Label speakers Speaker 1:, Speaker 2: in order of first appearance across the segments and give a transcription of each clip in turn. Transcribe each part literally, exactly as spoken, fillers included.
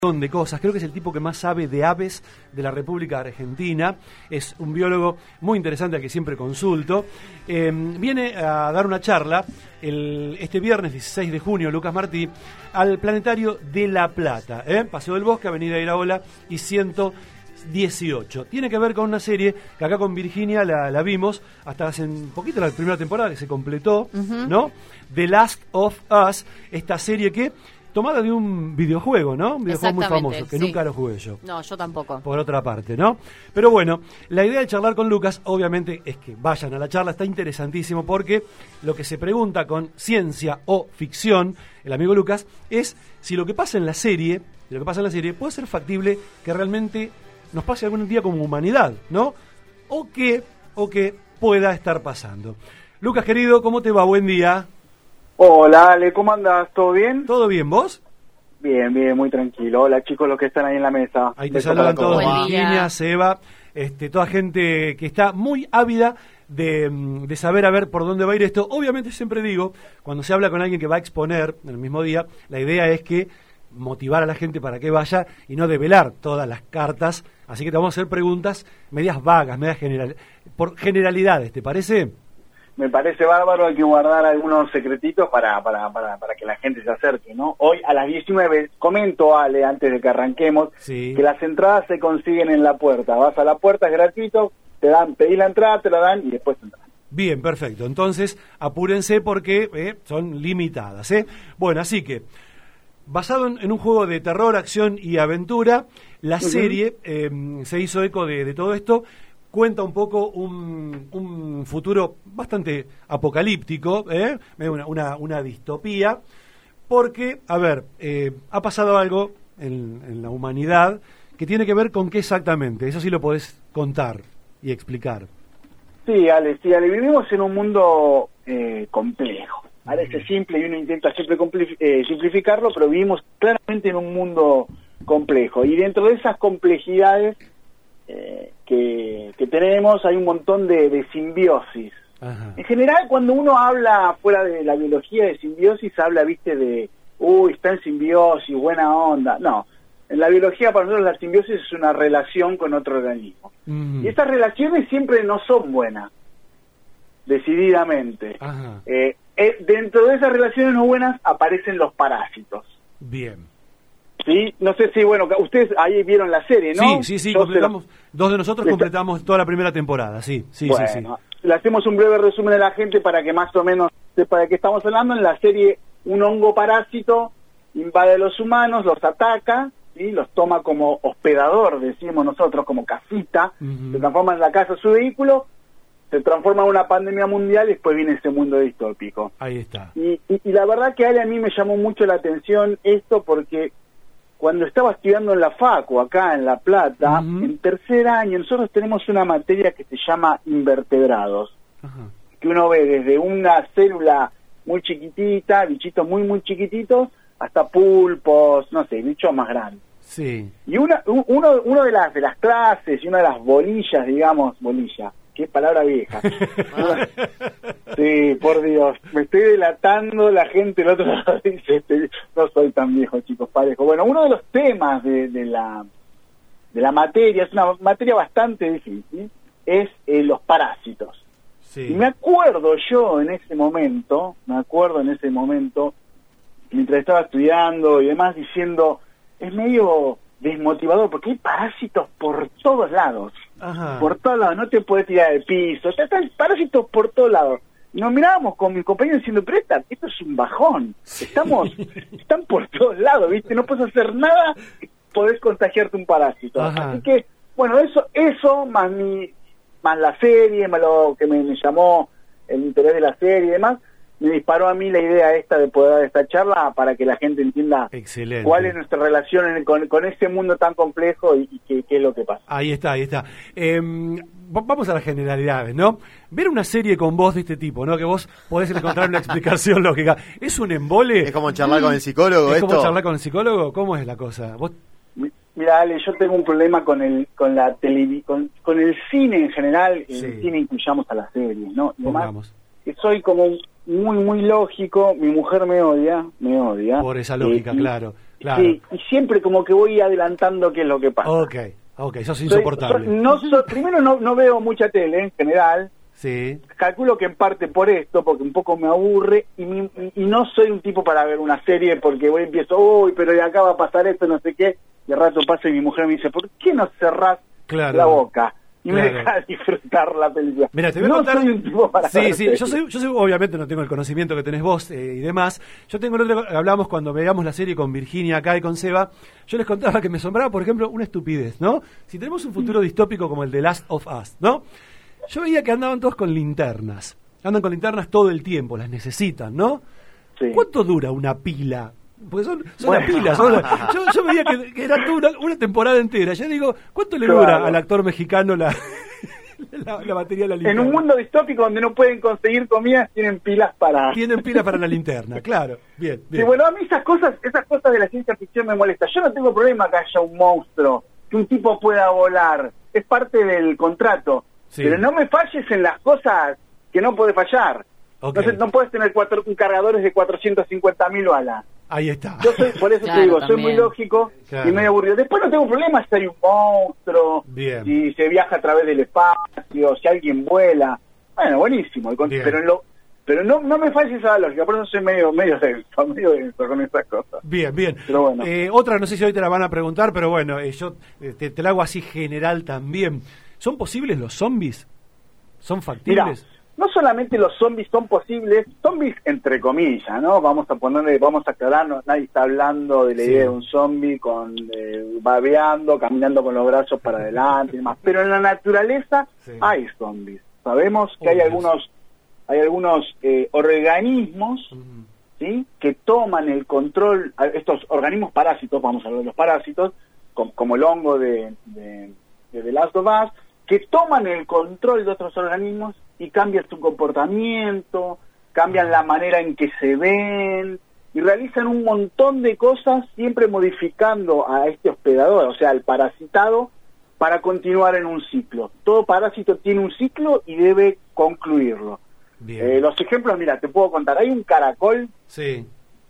Speaker 1: de cosas, creo que es el tipo que más sabe de aves de la República Argentina, es un biólogo muy interesante al que siempre consulto. Eh, viene a dar una charla el, este viernes dieciséis de junio, Lucas Martí, al Planetario de La Plata, ¿eh? Paseo del Bosque, Avenida Iraola y ciento dieciocho. Tiene que ver con una serie que acá con Virginia la, la vimos hasta hace un poquito, la primera temporada que se completó, uh-huh. ¿no? The Last of Us, esta serie que tomada de un videojuego, ¿no? Un videojuego muy famoso, que sí. Nunca lo jugué yo.
Speaker 2: No, yo tampoco.
Speaker 1: Por otra parte, ¿no? Pero bueno, la idea de charlar con Lucas, obviamente, es que vayan a la charla, está interesantísimo, porque lo que se pregunta con ciencia o ficción, el amigo Lucas, es si lo que pasa en la serie, si lo que pasa en la serie, puede ser factible que realmente nos pase algún día como humanidad, ¿no? O que, o que pueda estar pasando. Lucas, querido, ¿cómo te va? Buen día.
Speaker 3: Hola, Ale, ¿cómo andás? ¿Todo bien?
Speaker 1: ¿Todo bien, vos?
Speaker 3: Bien, bien, muy tranquilo. Hola, chicos, los que están ahí en la mesa.
Speaker 1: Ahí te saludan todos, Virginia, Seba, este, toda gente que está muy ávida de, de saber a ver por dónde va a ir esto. Obviamente, siempre digo, cuando se habla con alguien que va a exponer en el mismo día, la idea es que motivar a la gente para que vaya y no develar todas las cartas. Así que te vamos a hacer preguntas medias vagas, medias general, por generalidades, ¿te parece?
Speaker 3: Me parece bárbaro, hay que guardar algunos secretitos para, para, para, para que la gente se acerque, ¿no? Hoy a las diecinueve, comento, Ale, antes de que arranquemos, sí. que las entradas se consiguen en la puerta. Vas a la puerta, es gratuito, te dan, pedís la entrada, te la dan y después entras.
Speaker 1: Bien, perfecto. Entonces, apúrense porque eh, son limitadas, ¿eh? Bueno, así que, basado en, en un juego de terror, acción y aventura, la uh-huh. serie eh, se hizo eco de, de todo esto. Cuenta un poco un, un futuro bastante apocalíptico, ¿eh? una, una, una distopía, porque, a ver, eh, ha pasado algo en, en la humanidad que tiene que ver con qué exactamente. Eso sí lo podés contar y explicar.
Speaker 3: Sí, Ale, sí, Ale, vivimos en un mundo eh, complejo. Parece simple y uno intenta siempre compli- eh, simplificarlo, pero vivimos claramente en un mundo complejo. Y dentro de esas complejidades eh, que, que tenemos hay un montón de, de simbiosis. Ajá. En general, cuando uno habla fuera de la biología de simbiosis, habla, viste, de, uy, está en simbiosis, buena onda. No, en la biología para nosotros la simbiosis es una relación con otro organismo. Mm. Y estas relaciones siempre no son buenas, decididamente. Ajá. Eh, eh, dentro de esas relaciones no buenas aparecen los parásitos.
Speaker 1: Bien.
Speaker 3: Sí, no sé si, bueno, ustedes ahí vieron la serie, ¿no?
Speaker 1: Sí, sí, sí, completamos, dos de nosotros completamos toda la primera temporada, sí, sí,
Speaker 3: bueno,
Speaker 1: sí, sí.
Speaker 3: Le hacemos un breve resumen a la gente para que más o menos sepa de qué estamos hablando. En la serie, un hongo parásito invade a los humanos, los ataca, ¿sí? Los toma como hospedador, decimos nosotros, como casita, uh-huh. se transforma en la casa su vehículo, se transforma en una pandemia mundial y después viene ese mundo distópico.
Speaker 1: Ahí está.
Speaker 3: Y, y, y la verdad que a mí me llamó mucho la atención esto porque cuando estaba estudiando en la Facu, acá en La Plata, uh-huh. en tercer año, nosotros tenemos una materia que se llama invertebrados, uh-huh. que uno ve desde una célula muy chiquitita, bichitos muy, muy chiquititos, hasta pulpos, no sé, bichos más grandes.
Speaker 1: Sí.
Speaker 3: Y una, uno, uno de las de las clases y una de las bolillas, digamos, bolilla, qué palabra vieja. Sí, por Dios, me estoy delatando, la gente el otro lado dice, no soy tan viejo, chicos, parejo. Bueno, uno de los temas de, de la de la materia, es una materia bastante difícil, es eh, los parásitos. Sí. Y me acuerdo yo en ese momento, me acuerdo en ese momento, mientras estaba estudiando y demás, diciendo, es medio desmotivador porque hay parásitos por todos lados. Ajá. Por todos lados, no te puedes tirar del piso, están parásitos por todos lados. Y nos mirábamos con mis compañeros diciendo, pero esta, esto es un bajón, estamos, están por todos lados, ¿viste? No puedes hacer nada, podés contagiarte un parásito. Ajá. Así que, bueno, eso, eso más mi, más la serie, más lo que me, me llamó el interés de la serie y demás, me disparó a mí la idea esta de poder dar esta charla para que la gente entienda Excelente. Cuál es nuestra relación en, con, con ese mundo tan complejo y, y qué, qué es lo que pasa.
Speaker 1: Ahí está, ahí está. Eh, vamos a las generalidades, ¿no? Ver una serie con voz de este tipo, ¿no? Que vos podés encontrar una explicación lógica. ¿Es un embole?
Speaker 4: ¿Es como charlar con el psicólogo
Speaker 1: ¿Es
Speaker 4: esto?
Speaker 1: como charlar con el psicólogo? ¿Cómo es la cosa? ¿Vos?
Speaker 3: Mira, Ale, yo tengo un problema con el con la televi con, con el cine en general. Sí. El cine incluyamos a las series, ¿no? Y además, que soy como un muy, muy lógico. Mi mujer me odia, me odia.
Speaker 1: Por esa lógica,
Speaker 3: eh, y,
Speaker 1: claro, claro.
Speaker 3: Sí, y siempre como que voy adelantando qué es lo que pasa.
Speaker 1: Ok, ok, sos insoportable.
Speaker 3: Soy, soy, no soy, primero no, no veo mucha tele en general.
Speaker 1: Sí.
Speaker 3: Calculo que en parte por esto, porque un poco me aburre, y, mi, y no soy un tipo para ver una serie porque voy empiezo, uy, pero de acá va a pasar esto, no sé qué, y al rato pasa y mi mujer me dice, ¿por qué no cerrás
Speaker 1: claro,
Speaker 3: la boca? Y
Speaker 1: claro.
Speaker 3: me deja disfrutar la película.
Speaker 1: Mira, te voy a
Speaker 3: no
Speaker 1: contar...
Speaker 3: soy un tipo para
Speaker 1: Sí,
Speaker 3: ver
Speaker 1: sí,
Speaker 3: series.
Speaker 1: yo soy, yo soy, obviamente no tengo el conocimiento que tenés vos eh, y demás. Yo tengo el otro, hablamos cuando veíamos la serie con Virginia acá y con Seba, yo les contaba que me asombraba, por ejemplo, una estupidez, ¿no? Si tenemos un futuro distópico como el de Last of Us, ¿no? Yo veía que andaban todos con linternas. Andan con linternas todo el tiempo, las necesitan, ¿no?
Speaker 3: Sí.
Speaker 1: ¿Cuánto dura una pila? Porque son, son
Speaker 3: Bueno.
Speaker 1: las pilas. Son las- yo, yo veía que, que era toda una, una temporada entera. Yo digo, ¿cuánto le
Speaker 3: Claro.
Speaker 1: dura al actor mexicano la, la, la batería de la linterna?
Speaker 3: En un mundo distópico donde no pueden conseguir comida, tienen pilas para...
Speaker 1: Tienen pilas para la linterna, claro. Bien, bien.
Speaker 3: Sí, bueno, a mí esas cosas, esas cosas de la ciencia ficción me molestan. Yo no tengo problema que haya un monstruo, que un tipo pueda volar. Es parte del contrato.
Speaker 1: Sí.
Speaker 3: Pero no me falles en las cosas que no puede fallar.
Speaker 1: Ok.
Speaker 3: No, sé, no puedes tener cuatro cargadores de cuatrocientas cincuenta mil balas.
Speaker 1: Ahí está.
Speaker 3: Yo soy, por eso
Speaker 2: Claro,
Speaker 3: te digo, soy
Speaker 2: también.
Speaker 3: muy lógico
Speaker 1: Claro.
Speaker 3: y medio aburrido. Después no tengo problema si hay un monstruo,
Speaker 1: Bien.
Speaker 3: si se viaja a través del espacio, si alguien vuela. Bueno, buenísimo. el con-
Speaker 1: Bien.
Speaker 3: Pero en lo, pero no no me falles esa lógica, por eso soy medio medio denso, medio denso con esas cosas.
Speaker 1: Bien, bien.
Speaker 3: Pero bueno.
Speaker 1: Eh, otra, no sé si hoy te la van a preguntar, pero bueno, eh, yo eh, te, te la hago así general también. ¿Son posibles los zombies? ¿Son
Speaker 3: Mira,
Speaker 1: factibles?
Speaker 3: no solamente los zombies son posibles, zombies entre comillas, ¿no? Vamos a ponerle, vamos a aclarar, no, nadie está hablando de la
Speaker 1: Sí.
Speaker 3: idea de un zombie con eh, babeando, caminando con los brazos para adelante y demás. Pero en la naturaleza
Speaker 1: Sí.
Speaker 3: hay zombies. Sabemos que
Speaker 1: Oh,
Speaker 3: hay
Speaker 1: Dios.
Speaker 3: algunos, hay algunos eh, organismos,
Speaker 1: Ujú.
Speaker 3: ¿sí? Que toman el control, a- estos organismos parásitos, vamos a hablar de los parásitos, como, como el hongo de, de, de The Last of Us, que toman el control de otros organismos y cambian su comportamiento, cambian la manera en que se ven y realizan un montón de cosas siempre modificando a este hospedador, o sea, al parasitado, para continuar en un ciclo. Todo parásito tiene un ciclo y debe concluirlo.
Speaker 1: Bien.
Speaker 3: Eh, los ejemplos, mira, te puedo contar. Hay un caracol
Speaker 1: Sí.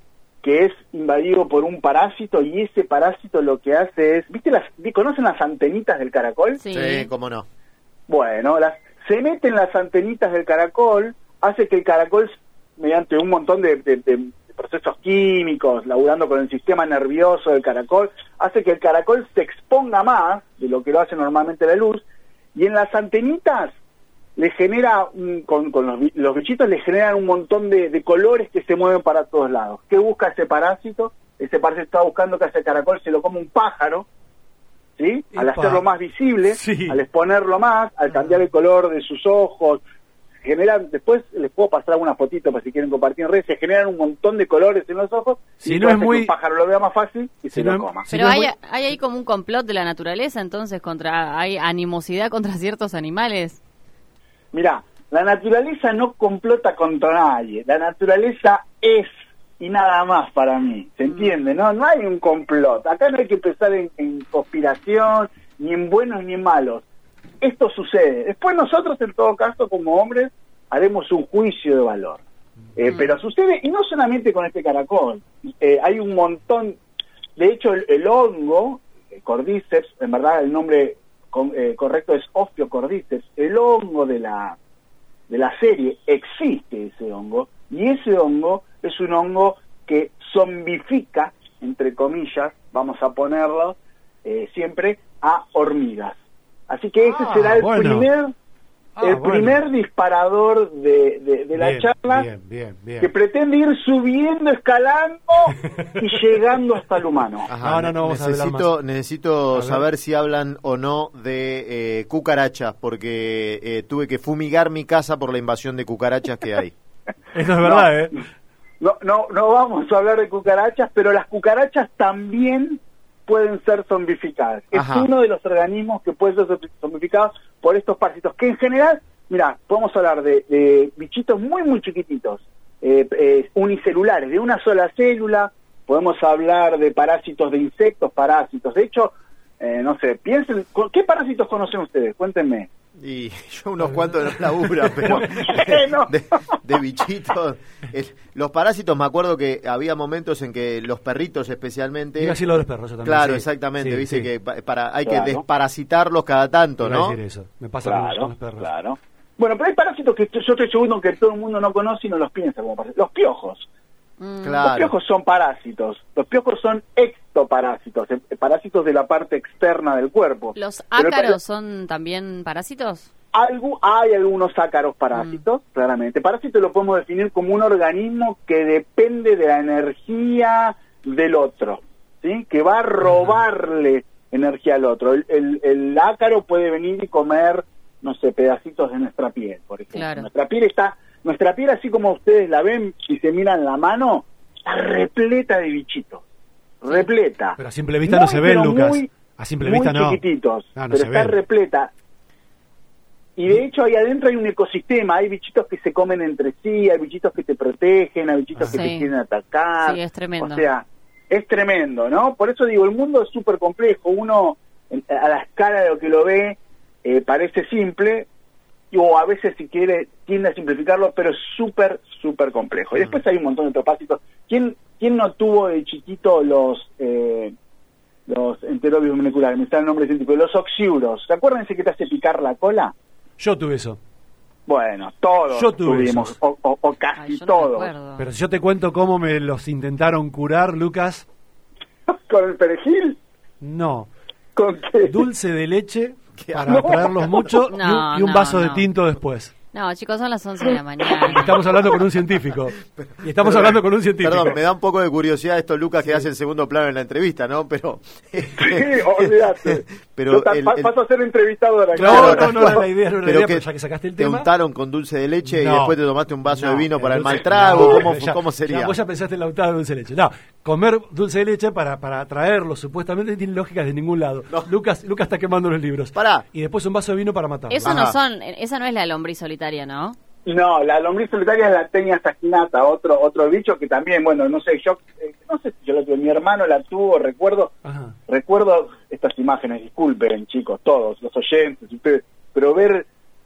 Speaker 3: que es invadido por un parásito y ese parásito lo que hace es, ¿viste las, conocen las antenitas del caracol?
Speaker 2: Sí.
Speaker 4: Sí, cómo no.
Speaker 3: Bueno, las, se meten las antenitas del caracol, hace que el caracol, mediante un montón de, de- de procesos químicos, laburando con el sistema nervioso del caracol, hace que el caracol se exponga más de lo que lo hace normalmente la luz, y en las antenitas le genera, un- con, con los, bi- los bichitos le generan un montón de, de colores que se mueven para todos lados. ¿Qué busca ese parásito? Ese parásito está buscando que a ese caracol se lo coma un pájaro, ¿sí? Al
Speaker 1: Epa.
Speaker 3: hacerlo más visible,
Speaker 1: Sí.
Speaker 3: al exponerlo más, al cambiar el color de sus ojos, generan, después les puedo pasar algunas fotitos para si quieren compartir en redes, se generan un montón de colores en los ojos,
Speaker 1: Si
Speaker 3: y
Speaker 1: no
Speaker 3: eso
Speaker 1: es
Speaker 3: hace
Speaker 1: muy-
Speaker 3: que un pájaro lo vea más fácil y
Speaker 1: Si
Speaker 3: se
Speaker 1: no
Speaker 3: lo
Speaker 1: es-
Speaker 3: coma.
Speaker 1: si
Speaker 2: Pero
Speaker 1: no es
Speaker 2: hay,
Speaker 1: muy-
Speaker 2: hay ahí como un complot de la naturaleza, entonces, contra hay animosidad contra ciertos animales.
Speaker 3: Mirá, la naturaleza no complota contra nadie, la naturaleza es y nada más para mí, ¿se entiende? No, no hay un complot, acá no hay que pensar en, en conspiración, ni en buenos ni en malos. Esto sucede. Después nosotros, en todo caso, como hombres, haremos un juicio de valor. Eh,
Speaker 2: Mm.
Speaker 3: Pero sucede, y no solamente con este caracol, eh, hay un montón, de hecho el, el hongo, eh, Cordyceps, en verdad el nombre con- eh, correcto es Ophiocordyceps, el hongo de la, de la serie, existe ese hongo, y ese hongo es un hongo que zombifica, entre comillas, vamos a ponerlo eh, siempre, a hormigas. Así que ese
Speaker 1: Ah,
Speaker 3: será el
Speaker 1: bueno.
Speaker 3: primer
Speaker 1: Ah,
Speaker 3: el
Speaker 1: bueno.
Speaker 3: primer disparador de, de, de la
Speaker 1: Bien,
Speaker 3: charla,
Speaker 1: Bien, bien, bien.
Speaker 3: que pretende ir subiendo, escalando y llegando hasta el humano.
Speaker 1: No, no, no, vamos a hablar
Speaker 4: necesito,
Speaker 1: más.
Speaker 4: necesito
Speaker 1: A ver.
Speaker 4: saber si hablan o no de eh, cucarachas, porque eh, tuve que fumigar mi casa por la invasión de cucarachas que hay.
Speaker 1: Eso es verdad, ¿eh?
Speaker 3: No, no, no vamos a hablar de cucarachas, pero las cucarachas también pueden ser zombificadas.
Speaker 4: Ajá.
Speaker 3: Es uno de los organismos que puede ser zombificado por estos parásitos, que en general, mira, podemos hablar de, de bichitos muy, muy chiquititos, eh, eh, unicelulares, de una sola célula, podemos hablar de parásitos de insectos, parásitos. De hecho, eh, no sé, piensen, ¿qué parásitos conocen ustedes? Cuéntenme.
Speaker 4: Y yo unos cuantos no labura, pero
Speaker 3: Bueno.
Speaker 4: de, de bichitos. El- los parásitos, me acuerdo que había momentos en que los perritos especialmente...
Speaker 1: Iba a decir lo de los perros, yo también.
Speaker 4: Claro,
Speaker 1: sí.
Speaker 4: exactamente,
Speaker 1: Sí,
Speaker 4: viste
Speaker 1: sí.
Speaker 4: que pa- para hay
Speaker 3: Claro.
Speaker 4: que desparasitarlos cada tanto,
Speaker 1: Iba a
Speaker 4: ¿no?
Speaker 1: decir eso. Me pasa con- con,
Speaker 3: Claro,
Speaker 1: los perros.
Speaker 3: claro. Bueno, pero hay parásitos que yo estoy seguro que todo el mundo no conoce y no los piensa como parásitos. Los piojos.
Speaker 2: Mm.
Speaker 3: Los
Speaker 4: Claro.
Speaker 3: piojos son parásitos. Los piojos son ectoparásitos, eh, parásitos de la parte externa del cuerpo.
Speaker 2: ¿Los
Speaker 3: Pero el
Speaker 2: ácaros son también parásitos?
Speaker 3: Algo, hay algunos ácaros parásitos,
Speaker 2: Mm.
Speaker 3: claramente. Parásito lo podemos definir como un organismo que depende de la energía del otro, ¿sí? Que va a robarle energía al otro. El, el, el ácaro puede venir y comer, no sé, pedacitos de nuestra piel, por ejemplo.
Speaker 2: Claro.
Speaker 3: Nuestra piel está, nuestra piel, así como ustedes la ven, si se miran la mano, está repleta de bichitos. Repleta.
Speaker 1: Pero a simple vista no se ven,
Speaker 3: pero
Speaker 1: Lucas.
Speaker 3: muy-
Speaker 1: A simple
Speaker 3: muy
Speaker 1: vista no.
Speaker 3: chiquititos,
Speaker 1: No, no
Speaker 3: pero
Speaker 1: se
Speaker 3: está
Speaker 1: ven.
Speaker 3: repleta. Y de hecho ahí adentro hay un ecosistema, hay bichitos que se comen entre sí, hay bichitos que te protegen, hay bichitos
Speaker 1: Ah.
Speaker 3: que te
Speaker 2: Sí.
Speaker 3: quieren atacar.
Speaker 2: Sí, es tremendo.
Speaker 3: O sea, es tremendo, ¿no? Por eso digo, el mundo es súper complejo. Uno, en- a la escala de lo que lo ve, eh, parece simple, o a veces, si quiere, tiende a simplificarlo, pero es súper, súper complejo. Y después hay un montón de otros parásitos. ¿Quién, quién no tuvo de chiquito los... Eh, los enterobios moleculares, me está el nombre científico, los oxiuros? ¿Se acuerdan ese que te hace picar la cola?
Speaker 1: Yo tuve eso.
Speaker 3: Bueno, todos
Speaker 1: Yo tuve
Speaker 3: tuvimos,
Speaker 1: esos.
Speaker 3: o, o- o
Speaker 2: Ay,
Speaker 3: casi
Speaker 2: yo no me
Speaker 3: todos.
Speaker 2: acuerdo.
Speaker 1: Pero si yo te cuento cómo me los intentaron curar, Lucas,
Speaker 3: ¿Con el perejil?
Speaker 1: no.
Speaker 3: ¿Con qué?
Speaker 1: Dulce de leche
Speaker 4: Qué
Speaker 1: para
Speaker 3: No.
Speaker 1: atraerlos mucho y un-
Speaker 2: No,
Speaker 1: y un
Speaker 2: no,
Speaker 1: vaso de
Speaker 2: no.
Speaker 1: tinto después.
Speaker 2: No, chicos, son las once de la mañana.
Speaker 1: Estamos hablando con un científico. Y estamos hablando con un científico.
Speaker 4: Perdón, me da un poco de curiosidad esto, Lucas, que hace el segundo plano en la entrevista, ¿no? Pero...
Speaker 3: Sí, olvídate.
Speaker 4: Pero
Speaker 3: Yo ta-
Speaker 4: el-
Speaker 3: pa-
Speaker 4: el-
Speaker 3: paso a ser entrevistador acá.
Speaker 1: No, no, no era la idea, no era la
Speaker 4: Pero
Speaker 1: idea,
Speaker 4: que
Speaker 1: pero ya que sacaste el
Speaker 4: te
Speaker 1: tema...
Speaker 4: untaron con dulce de leche y
Speaker 1: No.
Speaker 4: después te tomaste un vaso
Speaker 1: No,
Speaker 4: de vino para el
Speaker 1: dulce-
Speaker 4: mal trago.
Speaker 1: no,
Speaker 4: ¿Cómo,
Speaker 1: ya-
Speaker 4: ¿Cómo
Speaker 1: ya
Speaker 4: sería?
Speaker 1: vos ya pensaste en la untada de dulce de leche. No, comer dulce de leche para, para traerlo supuestamente tiene lógica de ningún lado.
Speaker 4: No.
Speaker 1: Lucas, Lucas está quemando los libros.
Speaker 4: Pará.
Speaker 1: Y después un vaso de vino para matarlo.
Speaker 2: Eso no
Speaker 4: Ajá.
Speaker 2: son, esa no es la lombriz solitaria, ¿no?
Speaker 3: No, la lombriz solitaria es la Tenia saginata, otro otro bicho que también, bueno, no sé, yo eh, no sé si yo lo tuve, mi hermano la tuvo, recuerdo,
Speaker 1: Ajá.
Speaker 3: recuerdo estas imágenes, disculpen chicos, todos, los oyentes, ustedes, pero ver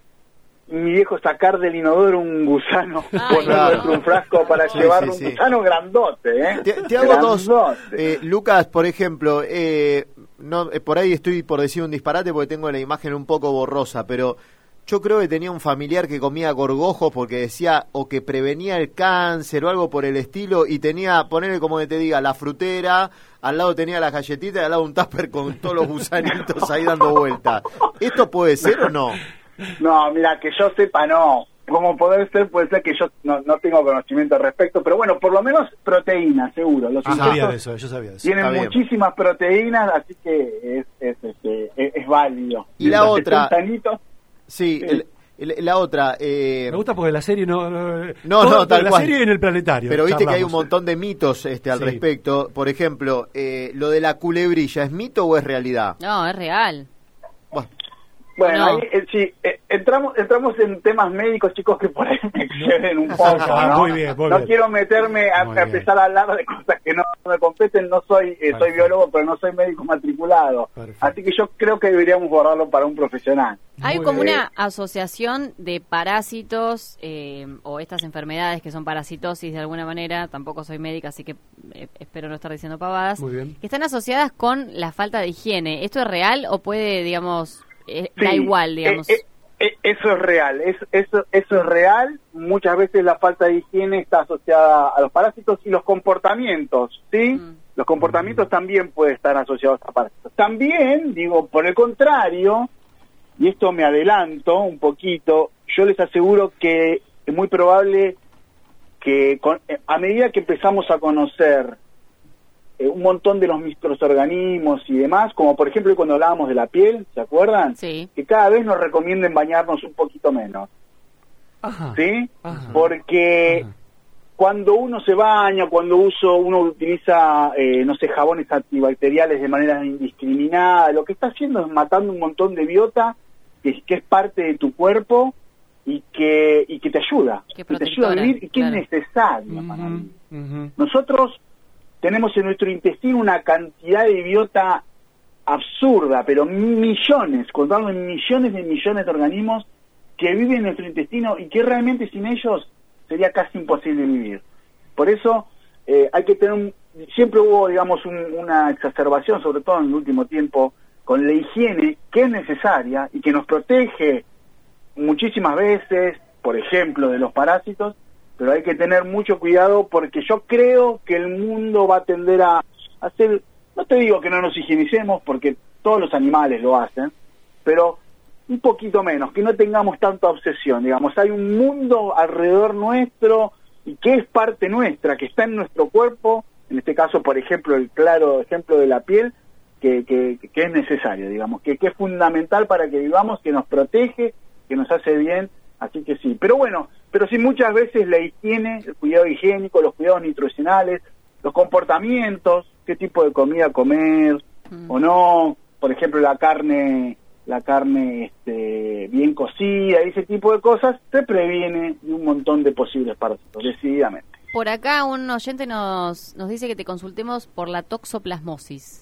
Speaker 3: mi viejo sacar del inodoro un gusano,
Speaker 2: Ay,
Speaker 3: ponerlo
Speaker 4: claro.
Speaker 3: dentro de un frasco para
Speaker 4: Sí,
Speaker 3: llevarlo,
Speaker 4: sí,
Speaker 3: un
Speaker 4: sí.
Speaker 3: gusano grandote, ¿eh?
Speaker 4: Te, te hago dos.
Speaker 3: Grandote.
Speaker 4: Eh, Lucas, por ejemplo, eh, no, eh, por ahí estoy por decir un disparate porque tengo la imagen un poco borrosa, pero yo creo que tenía un familiar que comía gorgojos porque decía o que prevenía el cáncer o algo por el estilo y tenía, ponerle como que te diga, la frutera, al lado tenía las galletitas y al lado un tupper con todos los gusanitos ahí dando vuelta. ¿Esto puede ser o no?
Speaker 3: No, mira, que yo sepa, no. Como poder ser, puede ser que yo no, no tengo conocimiento al respecto, pero bueno, por lo menos proteínas, seguro. Los
Speaker 1: Yo sabía
Speaker 3: insectos
Speaker 1: de eso, yo sabía de eso.
Speaker 3: tienen
Speaker 4: Está bien.
Speaker 3: muchísimas proteínas, así que es, es, este, es, es válido.
Speaker 4: Y la
Speaker 3: Mientras
Speaker 4: otra-
Speaker 3: esté sanito,
Speaker 4: Sí,
Speaker 3: Sí.
Speaker 4: el- el- la otra... Eh,
Speaker 1: Me gusta porque la serie no... No,
Speaker 4: No,
Speaker 1: todo-
Speaker 4: no, tal
Speaker 1: la
Speaker 4: cual.
Speaker 1: serie en el planetario.
Speaker 4: Pero viste que hay un
Speaker 1: charlamos.
Speaker 4: montón de mitos este, al
Speaker 1: Sí.
Speaker 4: respecto. Por ejemplo, eh, lo de la culebrilla, ¿es mito o es realidad?
Speaker 2: No, es real.
Speaker 4: Bueno,
Speaker 3: bueno,
Speaker 2: No.
Speaker 3: ahí eh, sí, eh, entramos entramos en temas médicos, chicos, que por ahí me exceden un poco,
Speaker 1: Ah,
Speaker 3: ¿no?
Speaker 1: muy bien, muy
Speaker 3: no
Speaker 1: bien.
Speaker 3: quiero meterme a,
Speaker 1: Muy
Speaker 3: a
Speaker 1: bien.
Speaker 3: empezar a hablar de cosas que no me competen, no soy eh, soy
Speaker 1: Perfecto.
Speaker 3: biólogo, pero no soy médico matriculado.
Speaker 1: Perfecto.
Speaker 3: Así que yo creo que deberíamos guardarlo para un profesional.
Speaker 2: Hay
Speaker 1: Muy
Speaker 2: como
Speaker 3: bien.
Speaker 2: una asociación de parásitos eh, o estas enfermedades que son parasitosis de alguna manera, tampoco soy médica, así que eh, espero no estar diciendo pavadas,
Speaker 1: Muy bien.
Speaker 2: que están asociadas con la falta de higiene. ¿Esto es real o puede, digamos, eh, da
Speaker 3: Sí,
Speaker 2: igual, digamos?
Speaker 3: eh, eh, eh, eso es real, es, eso, eso es real. Muchas veces la falta de higiene está asociada a los parásitos y los comportamientos, ¿sí?
Speaker 2: Mm.
Speaker 3: Los comportamientos también pueden estar asociados a parásitos. También, digo, por el contrario, y esto me adelanto un poquito, yo les aseguro que es muy probable que con- eh, a medida que empezamos a conocer eh, un montón de los microorganismos y demás, como por ejemplo cuando hablábamos de la piel, ¿se acuerdan?
Speaker 2: Sí.
Speaker 3: Que cada vez nos recomienden bañarnos un poquito menos,
Speaker 1: Ajá.
Speaker 3: ¿sí?
Speaker 1: Ajá.
Speaker 3: Porque
Speaker 1: Ajá.
Speaker 3: cuando uno se baña, cuando uso, uno utiliza, eh, no sé, jabones antibacteriales de manera indiscriminada, lo que está haciendo es matando un montón de biota que, que es parte de tu cuerpo y que y que te ayuda,
Speaker 2: Qué
Speaker 3: que te ayuda a
Speaker 2: protectora,
Speaker 3: vivir y que
Speaker 2: claro.
Speaker 3: es necesario
Speaker 1: Ujú,
Speaker 3: para vivir.
Speaker 1: ujú.
Speaker 3: Nosotros tenemos en nuestro intestino una cantidad de biota absurda, pero millones, contando en millones de millones de organismos que viven en nuestro intestino y que realmente sin ellos sería casi imposible vivir. Por eso eh, hay que tener un, siempre hubo, digamos, un, una exacerbación, sobre todo en el último tiempo, con la higiene, que es necesaria y que nos protege muchísimas veces, por ejemplo, de los parásitos, pero hay que tener mucho cuidado porque yo creo que el mundo va a tender a hacer, no te digo que no nos higienicemos porque todos los animales lo hacen, pero un poquito menos, que no tengamos tanta obsesión, digamos, hay un mundo alrededor nuestro y que es parte nuestra, que está en nuestro cuerpo, en este caso, por ejemplo, el claro ejemplo de la piel, que, que, que es necesario, digamos, que, que es fundamental para que vivamos, que nos protege, que nos hace bien, así que sí. Pero bueno, pero sí muchas veces la higiene, el cuidado higiénico, los cuidados nutricionales, los comportamientos, qué tipo de comida comer mm. o no, por ejemplo, la carne, la carne este, bien cocida, ese tipo de cosas, te previene de un montón de posibles parásitos, decididamente.
Speaker 2: Por acá un oyente nos, nos dice que te consultemos por la toxoplasmosis.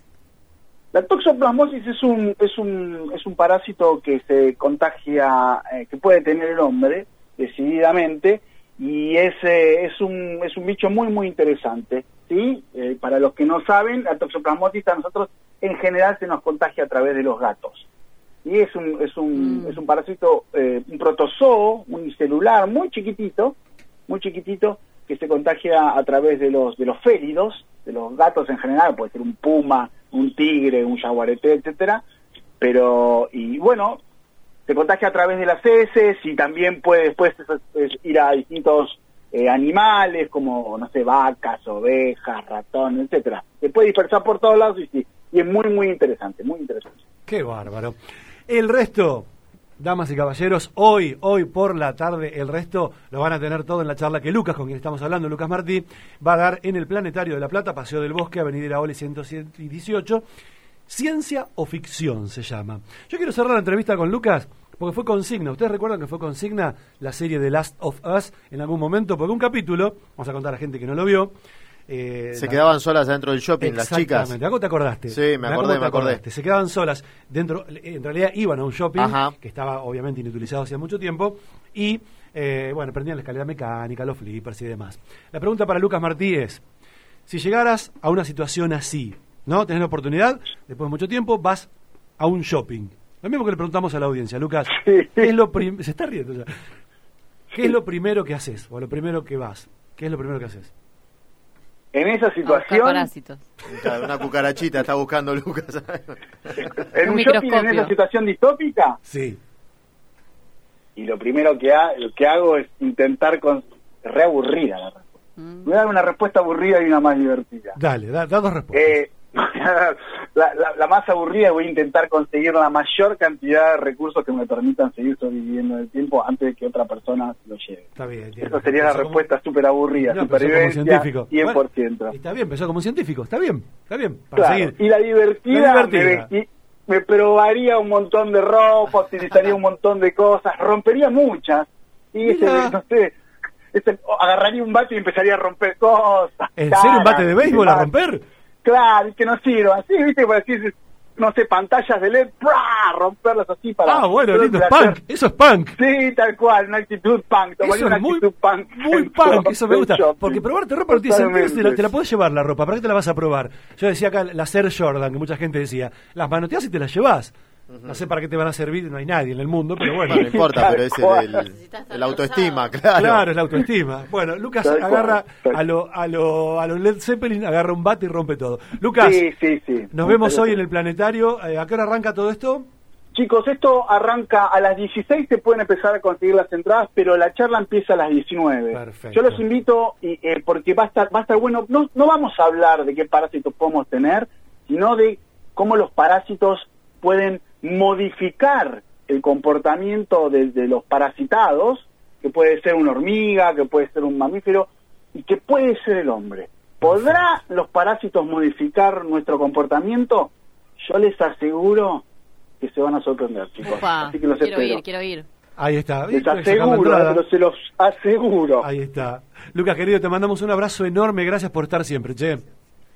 Speaker 3: La toxoplasmosis es un es un es un parásito que se contagia, eh, que puede tener el hombre decididamente, y es eh, es un es un bicho muy muy interesante, sí. Eh, para los que no saben, la toxoplasmosis a nosotros en general se nos contagia a través de los gatos, y es un es un mm. es un parásito, eh, un protozoo unicelular muy chiquitito, muy chiquitito que se contagia a través de los de los félidos, de los gatos en general, puede ser un puma, un tigre, un jaguarete, etcétera, pero, y bueno, se contagia a través de las heces y también puede después ir a distintos eh, animales, como, no sé, vacas, ovejas, ratones, etcétera. Se puede dispersar por todos lados y sí, y es muy, muy interesante, muy interesante.
Speaker 1: Qué bárbaro. El resto, damas y caballeros, hoy, hoy por la tarde, el resto lo van a tener todo en la charla que Lucas, con quien estamos hablando, Lucas Martí, va a dar en el Planetario de La Plata, Paseo del Bosque, Avenida Iraola ciento dieciocho. Ciencia o ficción se llama. Yo quiero cerrar la entrevista con Lucas porque fue consigna. ¿Ustedes recuerdan que fue consigna la serie The Last of Us en algún momento? Porque un capítulo, vamos a contar a la gente que no lo vio,
Speaker 4: Eh, se la... quedaban solas adentro del shopping, las chicas.
Speaker 1: Exactamente, ¿cómo te acordaste?
Speaker 4: Sí, me acordé, me acordé.
Speaker 1: Se quedaban solas dentro, en realidad iban a un shopping,
Speaker 4: Ajá.
Speaker 1: que estaba obviamente inutilizado hacía mucho tiempo, y eh, bueno, prendían la escalera mecánica, los flippers y demás. La pregunta para Lucas Martí es, si llegaras a una situación así, ¿no? Tenés la oportunidad, después de mucho tiempo, vas a un shopping. Lo mismo que le preguntamos a la audiencia, Lucas, ¿qué es lo prim... se está riendo ya. ¿Qué es lo primero que haces? O lo primero que vas. ¿Qué es lo primero que haces?
Speaker 3: En esa situación,
Speaker 2: parásitos.
Speaker 4: Una cucarachita está buscando Lucas.
Speaker 3: En un, un shopping, en esa situación distópica.
Speaker 1: Sí.
Speaker 3: Y lo primero que, ha, lo que hago es intentar con re aburrida la respuesta. Mm. Voy a dar una respuesta aburrida y una más divertida.
Speaker 1: Dale, da, da dos respuestas.
Speaker 3: Eh, la, la, la más aburrida, voy a intentar conseguir la mayor cantidad de recursos que me permitan seguir sobreviviendo en el tiempo antes de que otra persona lo lleve.
Speaker 1: Está bien.
Speaker 3: Esa sería la respuesta súper aburrida, no, supervivencia cien por ciento.
Speaker 1: Bueno, está bien, empezó como científico, está bien, está bien.
Speaker 3: Para claro, seguir. Y la divertida, la divertida. Me, vestí, me probaría un montón de ropa, utilizaría un montón de cosas, rompería muchas, y ese, no sé, ese, agarraría un bate y empezaría a romper cosas.
Speaker 1: ¿En serio un bate de béisbol a romper?
Speaker 3: Claro, que no sirva, así, viste, para decir, no sé, pantallas de L E D, ¡prá! Romperlas así para...
Speaker 1: Ah, bueno, lindo, es punk, eso es punk.
Speaker 3: Sí, tal cual, una actitud punk, tomaría una
Speaker 1: muy,
Speaker 3: actitud punk.
Speaker 1: Muy punk, eso me gusta, porque probarte ropa no tiene sentido, te la, te la podés llevar la ropa, ¿para qué te la vas a probar? Yo decía acá, la Air Jordan, que mucha gente decía, las manoteas y te las llevas. No sé para qué te van a servir, no hay nadie en el mundo, pero bueno.
Speaker 4: No, no importa, pero es el, el, el autoestima, claro.
Speaker 1: Claro, es la autoestima. Bueno, Lucas tal agarra cual, a lo, a lo a lo Led Zeppelin, agarra un bate y rompe todo. Lucas,
Speaker 3: sí, sí, sí.
Speaker 1: Nos vemos hoy en el Planetario. ¿A qué hora arranca todo esto?
Speaker 3: Chicos, esto arranca a las dieciséis, se pueden empezar a conseguir las entradas, pero la charla empieza a las diecinueve.
Speaker 1: Perfecto.
Speaker 3: Yo los invito y, eh, porque va a estar va a estar bueno. No, no vamos a hablar de qué parásitos podemos tener, sino de cómo los parásitos pueden modificar el comportamiento de, de los parasitados, que puede ser una hormiga, que puede ser un mamífero, y que puede ser el hombre. ¿Podrá los parásitos modificar nuestro comportamiento? Yo les aseguro que se van a sorprender, chicos.
Speaker 2: Upa,
Speaker 3: así que los
Speaker 2: quiero
Speaker 3: espero.
Speaker 2: ir, quiero ir.
Speaker 1: Ahí está.
Speaker 3: Les aseguro, pero se los aseguro.
Speaker 1: Ahí está. Lucas, querido, te mandamos un abrazo enorme. Gracias por estar siempre, che.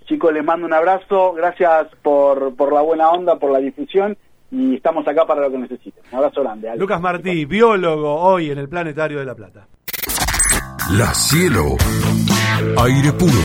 Speaker 3: Chicos, les mando un abrazo, gracias por, por la buena onda, por la difusión, y estamos acá para lo que necesiten. Un abrazo grande. Ale.
Speaker 1: Lucas Martí, biólogo, hoy en el Planetario de La Plata.
Speaker 5: La Cielo, aire puro.